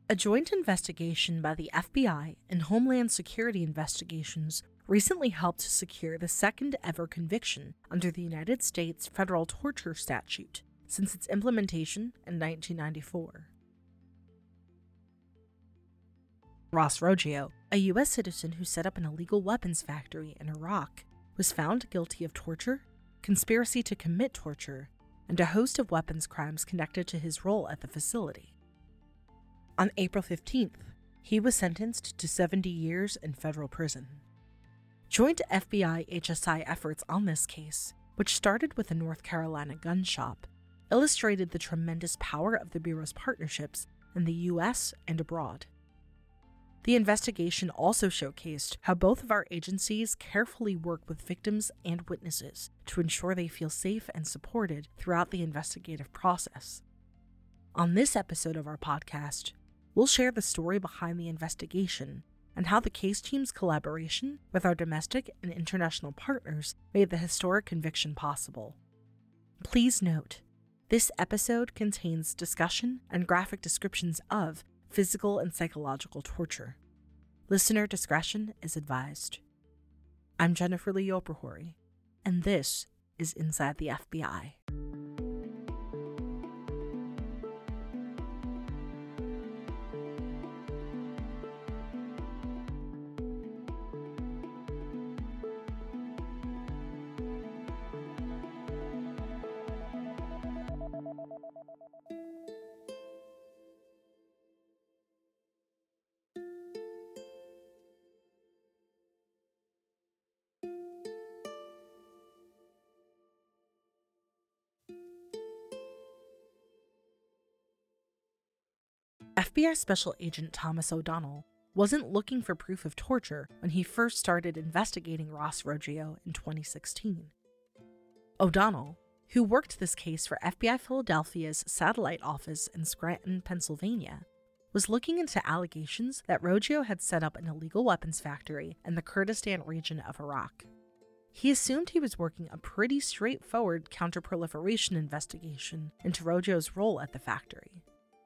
A joint investigation by the FBI and Homeland Security Investigations recently helped to secure the second ever conviction under the United States federal torture statute since its implementation in 1994. Ross Roggio, a U.S. citizen who set up an illegal weapons factory in Iraq, was found guilty of torture, conspiracy to commit torture, and a host of weapons crimes connected to his role at the facility. On April 15th, he was sentenced to 70 years in federal prison. Joint FBI-HSI efforts on this case, which started with a North Carolina gun shop, illustrated the tremendous power of the Bureau's partnerships in the U.S. and abroad. The investigation also showcased how both of our agencies carefully work with victims and witnesses to ensure they feel safe and supported throughout the investigative process. On this episode of our podcast, we'll share the story behind the investigation and how the case team's collaboration with our domestic and international partners made the historic conviction possible. Please note, this episode contains discussion and graphic descriptions of physical and psychological torture. Listener discretion is advised. I'm Jennifer Lee Oprahori, and this is Inside the FBI. FBI Special Agent Thomas O'Donnell wasn't looking for proof of torture when he first started investigating Ross Roggio in 2016. O'Donnell, who worked this case for FBI Philadelphia's satellite office in Scranton, Pennsylvania, was looking into allegations that Roggio had set up an illegal weapons factory in the Kurdistan region of Iraq. He assumed he was working a pretty straightforward counterproliferation investigation into Roggio's role at the factory.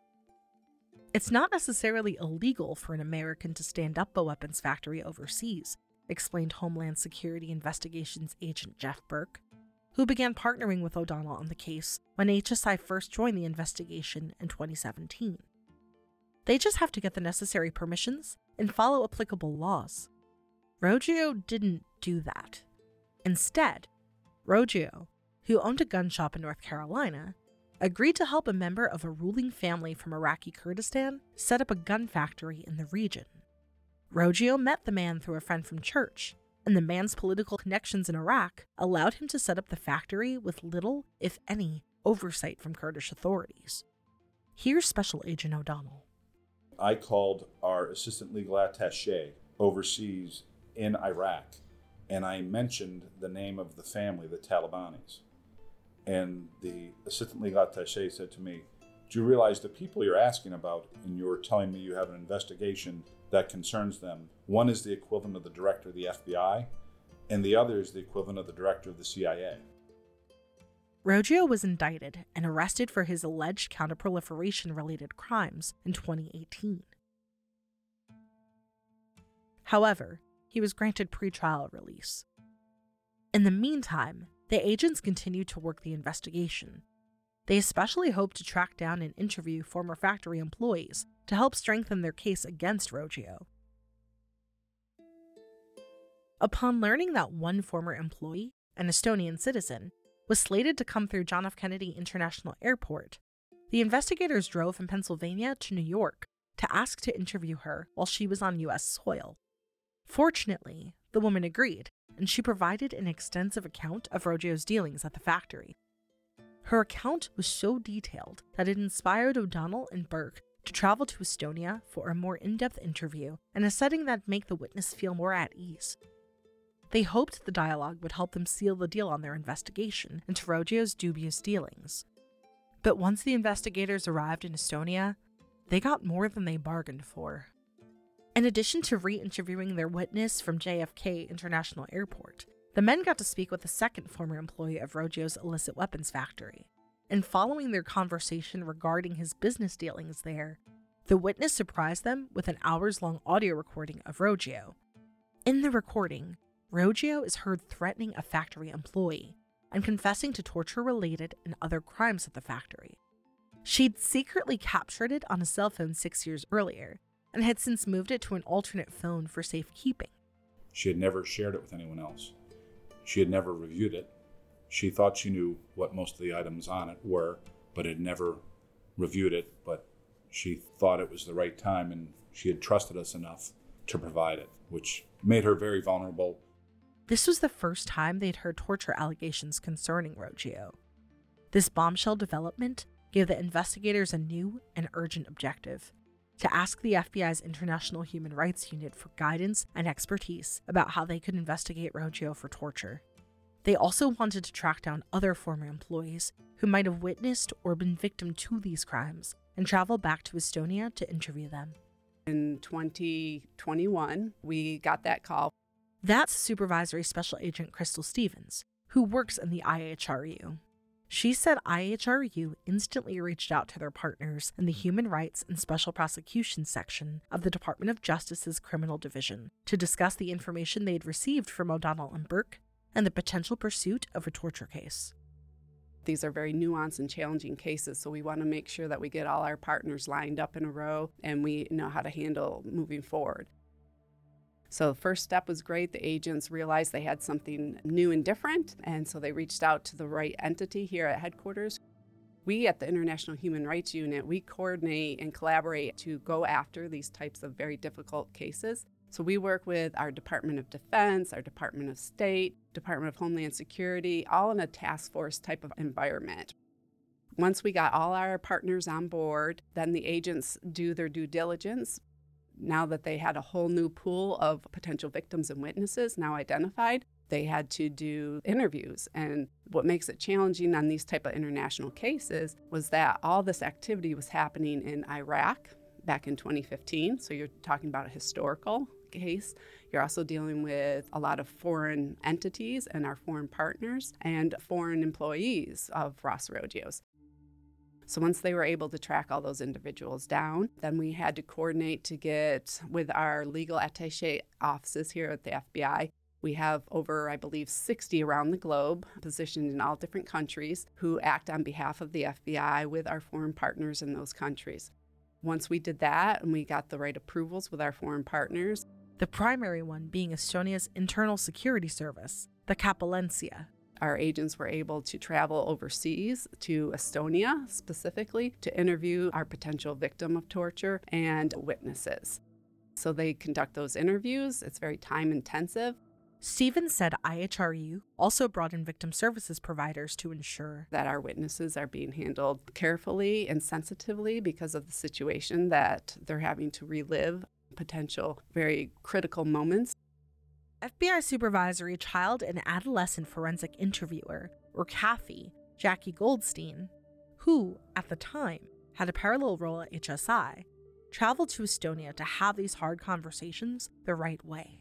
It's not necessarily illegal for an American to stand up a weapons factory overseas, explained Homeland Security Investigations agent Jeff Burke, who began partnering with O'Donnell on the case when HSI first joined the investigation in 2017. They just have to get the necessary permissions and follow applicable laws. Roggio didn't do that. Instead, Roggio, who owned a gun shop in North Carolina, agreed to help a member of a ruling family from Iraqi Kurdistan set up a gun factory in the region. Roggio met the man through a friend from church, and the man's political connections in Iraq allowed him to set up the factory with little, if any, oversight from Kurdish authorities. Here's Special Agent O'Donnell. I called our assistant legal attaché overseas in Iraq, and I mentioned the name of the family, the Talibanis. And the assistant legal attaché said to me, "Do you realize the people you're asking about and you're telling me you have an investigation that concerns them, one is the equivalent of the director of the FBI, and the other is the equivalent of the director of the CIA." Roggio was indicted and arrested for his alleged counterproliferation-related crimes in 2018. However, he was granted pretrial release. In the meantime, the agents continued to work the investigation. They especially hoped to track down and interview former factory employees to help strengthen their case against Roggio. Upon learning that one former employee, an Estonian citizen, was slated to come through John F. Kennedy International Airport, the investigators drove from Pennsylvania to New York to ask to interview her while she was on U.S. soil. Fortunately, the woman agreed, and she provided an extensive account of Roggio's dealings at the factory. Her account was so detailed that it inspired O'Donnell and Burke to travel to Estonia for a more in-depth interview in a setting that'd make the witness feel more at ease. They hoped the dialogue would help them seal the deal on their investigation into Roggio's dubious dealings. But once the investigators arrived in Estonia, they got more than they bargained for. In addition to re-interviewing their witness from JFK International Airport, the men got to speak with a second former employee of Roggio's illicit weapons factory. And following their conversation regarding his business dealings there, The witness surprised them with an hours-long audio recording of Roggio. In the recording, Roggio is heard threatening a factory employee and confessing to torture-related and other crimes at the factory. She'd secretly captured it on a cell phone 6 years earlier and had since moved it to an alternate phone for safekeeping. She had never shared it with anyone else. She had never reviewed it. She thought she knew what most of the items on it were, but had never reviewed it, but she thought it was the right time, and she had trusted us enough to provide it, which made her very vulnerable. This was the first time they'd heard torture allegations concerning Roggio. This bombshell development gave the investigators a new and urgent objective: to ask the FBI's International Human Rights Unit for guidance and expertise about how they could investigate Roggio for torture. They also wanted to track down other former employees who might have witnessed or been victim to these crimes and travel back to Estonia to interview them. In 2021, we got that call. That's Supervisory Special Agent Crystal Stevens, who works in the IHRU. She said IHRU instantly reached out to their partners in the Human Rights and Special Prosecutions section of the Department of Justice's Criminal Division to discuss the information they'd received from O'Donnell and Burke and the potential pursuit of a torture case. These are very nuanced and challenging cases, so we want to make sure that we get all our partners lined up in a row and we know how to handle moving forward. So the first step was great. The agents realized they had something new and different, and so they reached out to the right entity here at headquarters. We at the International Human Rights Unit, we coordinate and collaborate to go after these types of very difficult cases. So we work with our Department of Defense, our Department of State, Department of Homeland Security, all in a task force type of environment. Once we got all our partners on board, then the agents do their due diligence. Now that they had a whole new pool of potential victims and witnesses now identified, they had to do interviews. And what makes it challenging on these type of international cases was that all this activity was happening in Iraq back in 2015. So you're talking about a historical case. You're also dealing with a lot of foreign entities and our foreign partners and foreign employees of Ross Roggio's. So once they were able to track all those individuals down, then we had to coordinate to get with our legal attaché offices here at the FBI. We have over, I believe, 60 around the globe, positioned in all different countries, who act on behalf of the FBI with our foreign partners in those countries. Once we did that and we got the right approvals with our foreign partners, the primary one being Estonia's Internal Security Service, the Capellencia. Our agents were able to travel overseas to Estonia specifically to interview our potential victim of torture and witnesses. So they conduct those interviews. It's very time intensive. Stevens said IHRU also brought in victim services providers to ensure that our witnesses are being handled carefully and sensitively because of the situation that they're having to relive potential very critical moments. FBI Supervisory Child and Adolescent Forensic Interviewer, or CAFI, Jackie Goldstein, who, at the time, had a parallel role at HSI, traveled to Estonia to have these hard conversations the right way.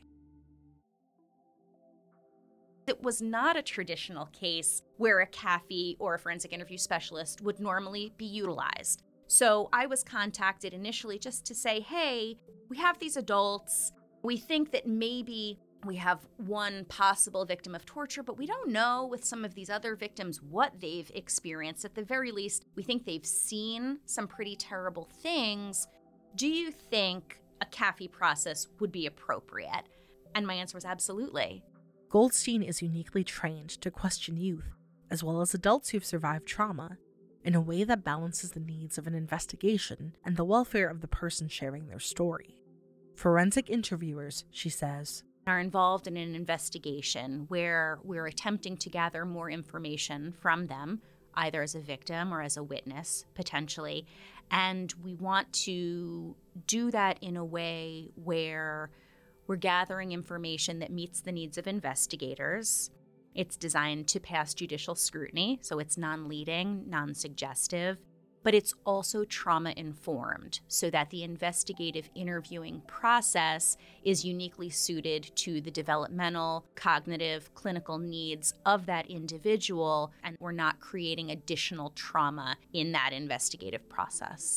It was not a traditional case where a CAFI or a forensic interview specialist would normally be utilized. So I was contacted initially just to say, hey, we have these adults. We think that maybe we have one possible victim of torture, but we don't know with some of these other victims what they've experienced. At the very least, we think they've seen some pretty terrible things. Do you think a CAFI process would be appropriate? And my answer was absolutely. Goldstein is uniquely trained to question youth, as well as adults who've survived trauma, in a way that balances the needs of an investigation and the welfare of the person sharing their story. Forensic interviewers, she says, are involved in an investigation where we're attempting to gather more information from them, either as a victim or as a witness, potentially. And we want to do that in a way where we're gathering information that meets the needs of investigators. It's designed to pass judicial scrutiny, so it's non-leading, non-suggestive, but it's also trauma-informed so that the investigative interviewing process is uniquely suited to the developmental, cognitive, clinical needs of that individual, and we're not creating additional trauma in that investigative process.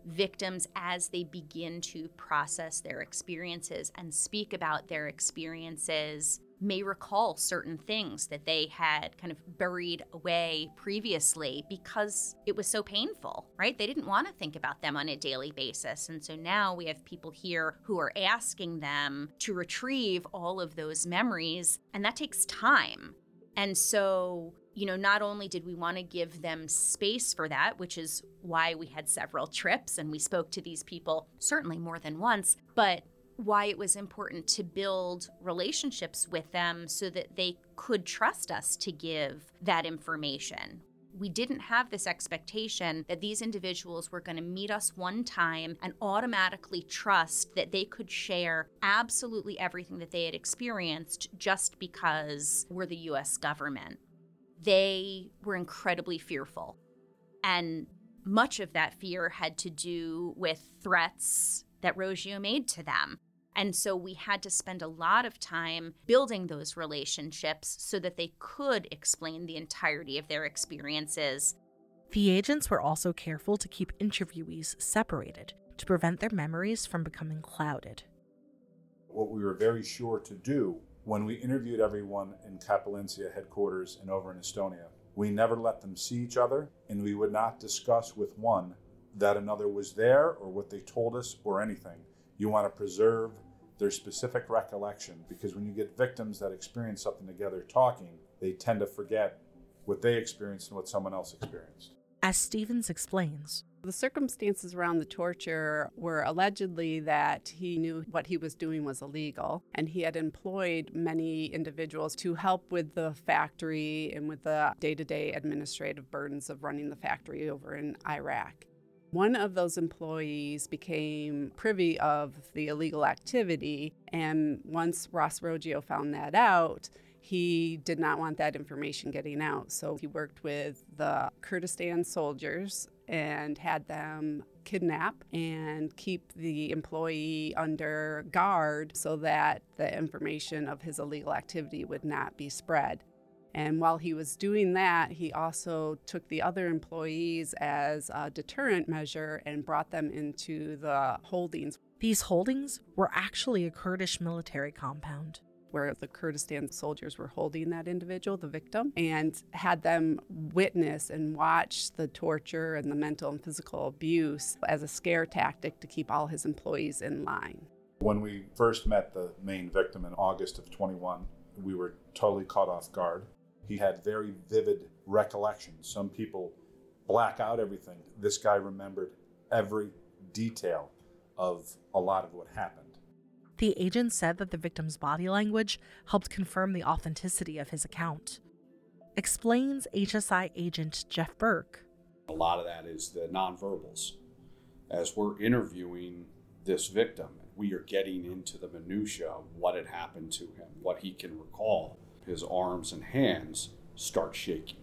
victims, as they begin to process their experiences and speak about their experiences, may recall certain things that they had kind of buried away previously because it was so painful, right? They didn't want to think about them on a daily basis. And so now we have people here who are asking them to retrieve all of those memories, and that takes time. And so, not only did we want to give them space for that, which is why we had several trips and we spoke to these people certainly more than once, but why it was important to build relationships with them so that they could trust us to give that information. We didn't have this expectation that these individuals were going to meet us one time and automatically trust that they could share absolutely everything that they had experienced just because we're the U.S. government. They were incredibly fearful. And much of that fear had to do with threats that Roggio made to them. And so we had to spend a lot of time building those relationships so that they could explain the entirety of their experiences. The agents were also careful to keep interviewees separated to prevent their memories from becoming clouded. What we were very sure to do when we interviewed everyone in Capellenzia headquarters and over in Estonia, we never let them see each other, and we would not discuss with one that another was there or what they told us or anything. You want to preserve their specific recollection, because when you get victims that experience something together talking, they tend to forget what they experienced and what someone else experienced. As Stevens explains, the circumstances around the torture were allegedly that he knew what he was doing was illegal, and he had employed many individuals to help with the factory and with the day-to-day administrative burdens of running the factory over in Iraq. One of those employees became privy of the illegal activity, and once Ross Roggio found that out, he did not want that information getting out. So he worked with the Kurdistan soldiers and had them kidnap and keep the employee under guard so that the information of his illegal activity would not be spread. And while he was doing that, he also took the other employees as a deterrent measure and brought them into the holdings. These holdings were actually a Kurdish military compound, where the Kurdistan soldiers were holding that individual, the victim, and had them witness and watch the torture and the mental and physical abuse as a scare tactic to keep all his employees in line. When we first met the main victim in August of 21, we were totally caught off guard. He had very vivid recollections. Some people black out everything. This guy remembered every detail of a lot of what happened. The agent said that the victim's body language helped confirm the authenticity of his account. Explains HSI agent Jeff Burke. A lot of that is the nonverbals. As we're interviewing this victim, we are getting into the minutia of what had happened to him, what he can recall. His arms and hands start shaking.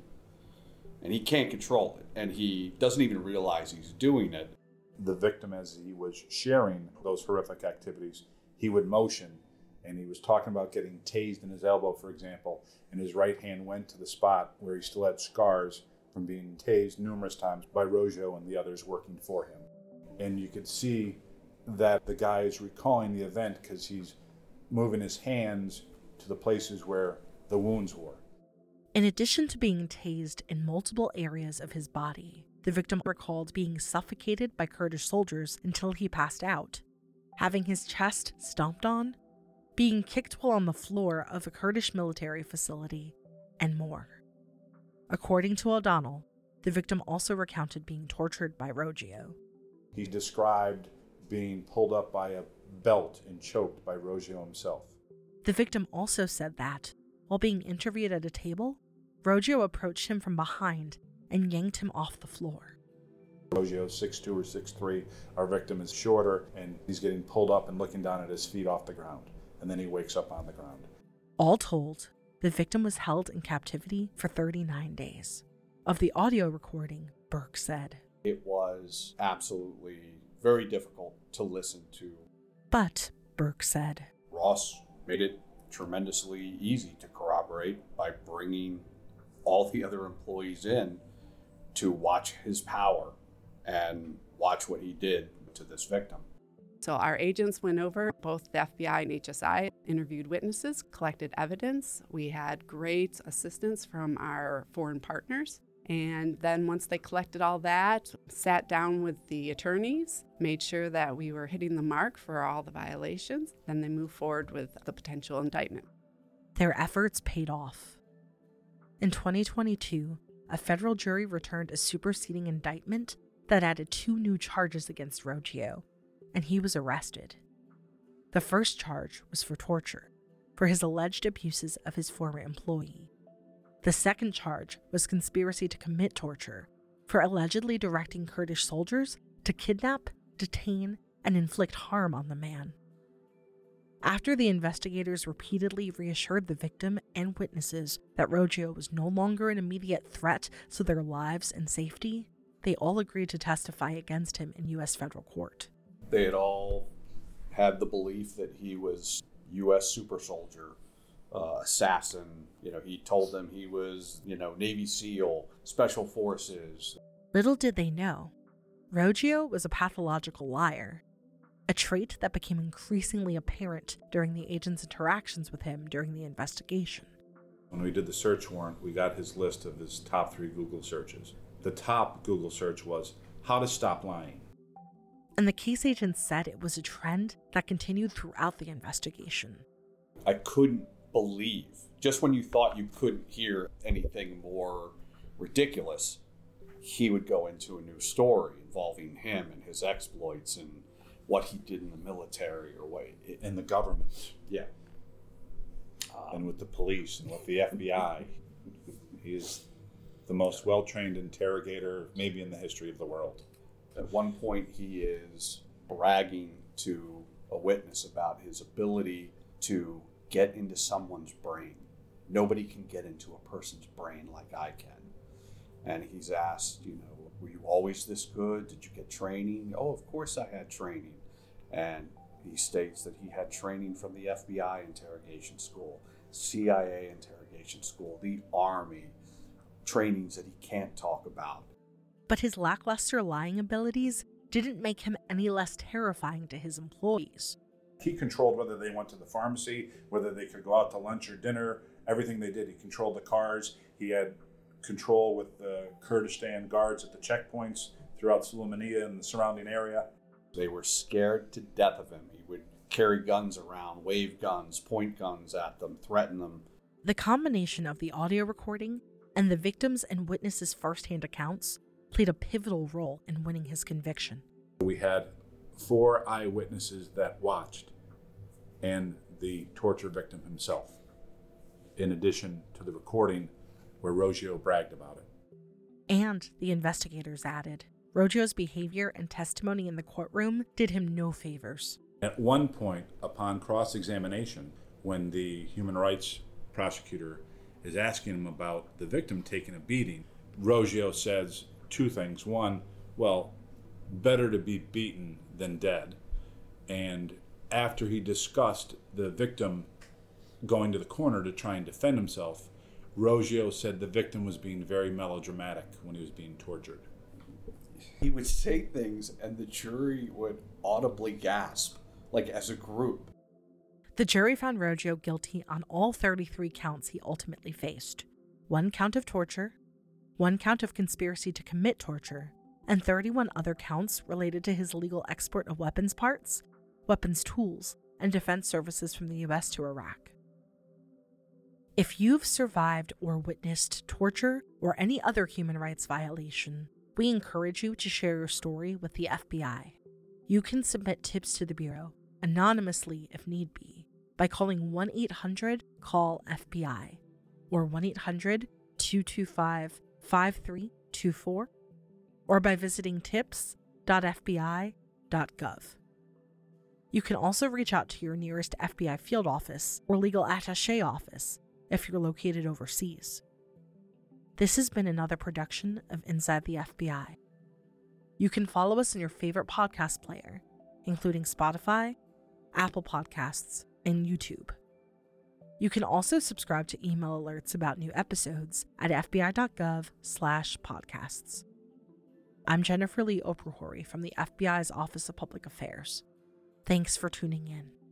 And he can't control it, and he doesn't even realize he's doing it. The victim, as he was sharing those horrific activities, he would motion, and he was talking about getting tased in his elbow, for example, and his right hand went to the spot where he still had scars from being tased numerous times by Roggio and the others working for him. And you could see that the guy is recalling the event because he's moving his hands to the places where the wounds were. In addition to being tased in multiple areas of his body, the victim recalled being suffocated by Kurdish soldiers until he passed out, having his chest stomped on, being kicked while on the floor of a Kurdish military facility, and more. According to O'Donnell, the victim also recounted being tortured by Roggio. He described being pulled up by a belt and choked by Roggio himself. The victim also said that, while being interviewed at a table, Roggio approached him from behind and yanked him off the floor. Roggio, 6'2" or 6'3", our victim is shorter, and he's getting pulled up and looking down at his feet off the ground, and then he wakes up on the ground. All told, the victim was held in captivity for 39 days. Of the audio recording, Burke said, It was absolutely very difficult to listen to. But, Burke said, Ross made it tremendously easy to corroborate by bringing all the other employees in to watch his power and watch what he did to this victim. So our agents went over, both the FBI and HSI, interviewed witnesses, collected evidence. We had great assistance from our foreign partners. And then once they collected all that, sat down with the attorneys, made sure that we were hitting the mark for all the violations, then they moved forward with the potential indictment. Their efforts paid off. In 2022, a federal jury returned a superseding indictment that added 2 new charges against Roggio, and he was arrested. The first charge was for torture, for his alleged abuses of his former employee. The second charge was conspiracy to commit torture, for allegedly directing Kurdish soldiers to kidnap, detain, and inflict harm on the man. After the investigators repeatedly reassured the victim and witnesses that Roggio was no longer an immediate threat to their lives and safety, they all agreed to testify against him in U.S. federal court. They had all had the belief that he was U.S. super soldier, assassin. He told them he was, Navy SEAL, Special Forces. Little did they know, Roggio was a pathological liar, a trait that became increasingly apparent during the agents' interactions with him during the investigation. When we did the search warrant, we got his list of his top 3 Google searches. The top Google search was, how to stop lying. And the case agents said it was a trend that continued throughout the investigation. I couldn't believe, just when you thought you couldn't hear anything more ridiculous, he would go into a new story involving him and his exploits and what he did in the military or what. In the government. Yeah. And with the police and with the FBI. He's the most well-trained interrogator maybe in the history of the world. At one point, he is bragging to a witness about his ability to get into someone's brain. Nobody can get into a person's brain like I can. And he's asked, were you always this good? Did you get training? Oh, of course I had training. And he states that he had training from the FBI interrogation school, CIA interrogation school, the Army, trainings that he can't talk about. But his lackluster lying abilities didn't make him any less terrifying to his employees. He controlled whether they went to the pharmacy, whether they could go out to lunch or dinner, everything they did. He controlled the cars. He had control with the Kurdistan guards at the checkpoints throughout Sulaymaniyah and the surrounding area. They were scared to death of him. He would carry guns around, wave guns, point guns at them, threaten them. The combination of the audio recording and the victims' and witnesses' firsthand accounts played a pivotal role in winning his conviction. We had 4 eyewitnesses that watched, and the torture victim himself, in addition to the recording where Roggio bragged about it. And, the investigators added, Roggio's behavior and testimony in the courtroom did him no favors. At one point, upon cross-examination, when the human rights prosecutor is asking him about the victim taking a beating, Roggio says 2 things. One, well, better to be beaten than dead. And after he discussed the victim going to the corner to try and defend himself, Roggio said the victim was being very melodramatic when he was being tortured. He would say things and the jury would audibly gasp, like as a group. The jury found Roggio guilty on all 33 counts he ultimately faced. 1 count of torture, 1 count of conspiracy to commit torture, and 31 other counts related to his illegal export of weapons parts, weapons tools, and defense services from the U.S. to Iraq. If you've survived or witnessed torture or any other human rights violation, we encourage you to share your story with the FBI. You can submit tips to the Bureau, anonymously if need be, by calling 1-800-CALL-FBI or 1-800-225-5324, or by visiting tips.fbi.gov. You can also reach out to your nearest FBI field office or legal attaché office if you're located overseas. This has been another production of Inside the FBI. You can follow us on your favorite podcast player, including Spotify, Apple Podcasts, and YouTube. You can also subscribe to email alerts about new episodes at fbi.gov/podcasts. I'm Jennifer Lee Oprahori from the FBI's Office of Public Affairs. Thanks for tuning in.